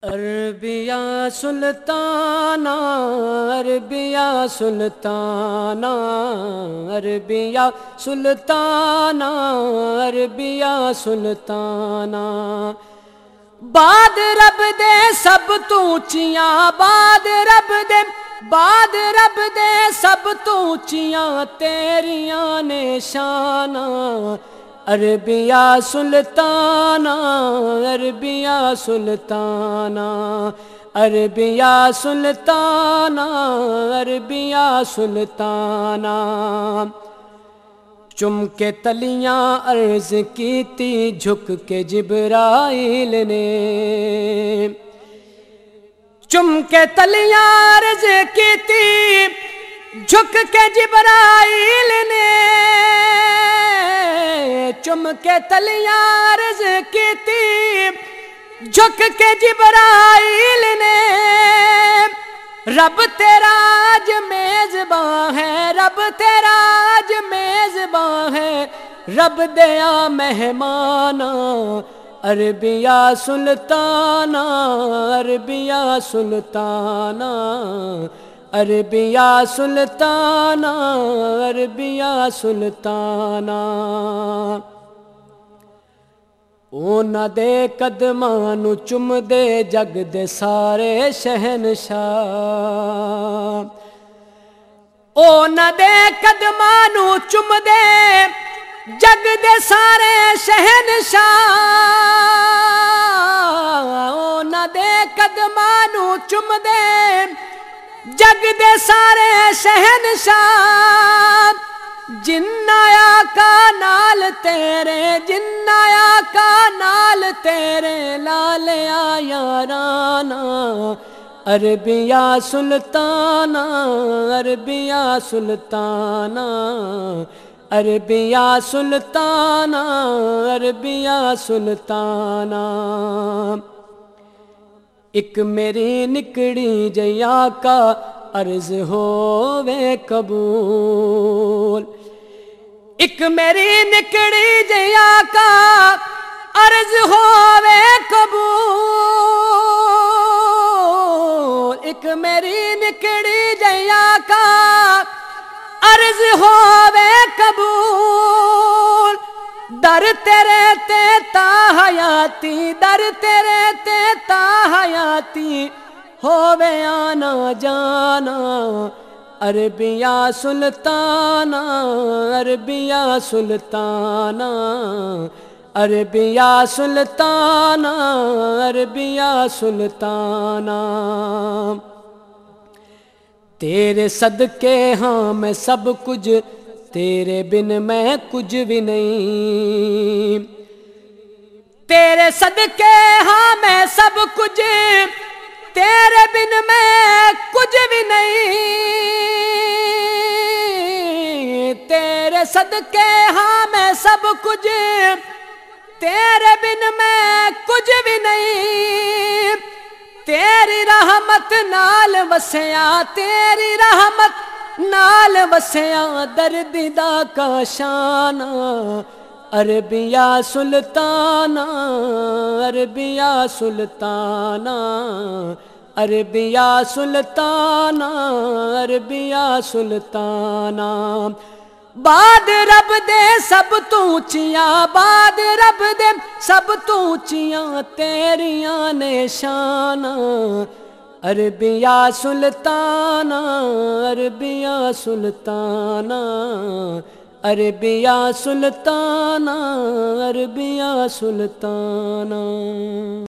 عربیہ سلطانہ عربیہ سلطانہ عربیہ سلطانہ عربیہ سلطانہ باد رب دے سب تو اونچیاں باد رب دے سب تو اونچیاں تیریاں نے شانہ عربیہ سلطانہ عربیہ سلطانہ عربیہ سلطانہ عربیہ سلطانہ چم کے تلیاں عرض کی تھی جھک کے جبرائیل نے چم کے تلیاں عرض کی تھی جھک کے جبرائیل نے چم کے تلیاں عرض کی تھی جھک کے جبرائیل نے رب تیرا آج میزباں ہے رب تیرا آج میزباں ہے رب دیا مہمان عربیہ سلطانہ عربیہ سلطانہ عربیہ سلطانہ عربیہ سلطانہ اونا دے قدماں نو چم دے جگ دے سارے شہنشاہ اونا دے قدماں نو چم دے جگ دے سارے شہنشاہ اونا دے قدماں نو چم دے جگ دے سارے شہنشاہ جن آیا کا نال تیرے جن آیا کا نال تیرے لالیا یارانا عربیہ سلطانہ عربیہ سلطانہ عربیہ سلطانہ عربیہ سلطانہ ایک میری نکڑی جئی آقا عرض ہووے قبول ایک میری نکڑی جئی آقا عرض ہووے قبول ایک میری نکڑی جئی آقا عرض ہووے قبول در تیرے تے تا حیاتی در تیرے تے تا حیاتی ہووے آنا جانا عربیہ سلطانہ عربیہ سلطانہ عربیہ سلطانہ عربیہ سلطانہ تیرے صدقے ہاں میں سب کچھ تیرے بن میں کچھ بھی نہیں تیرے صدقے ہاں میں سب کچھ تیرے بن میں کچھ بھی نہیں تیرے صدقے ہاں میں سب کچھ تیرے بن میں کچھ بھی نہیں تیری رحمت نال وسیا تیری رحمت نال وسیا درد دا کا شان عربیہ سلطانہ عربیہ سلطانہ عربیہ سلطانہ عربیہ سلطانہ باد رب دے سب تو اونچیاں باد رب دے سب تو اونچیاں تیریاں نے شان عربیہ سلطانہ عربیہ سلطانہ عربیہ سلطانہ عربیہ سلطانہ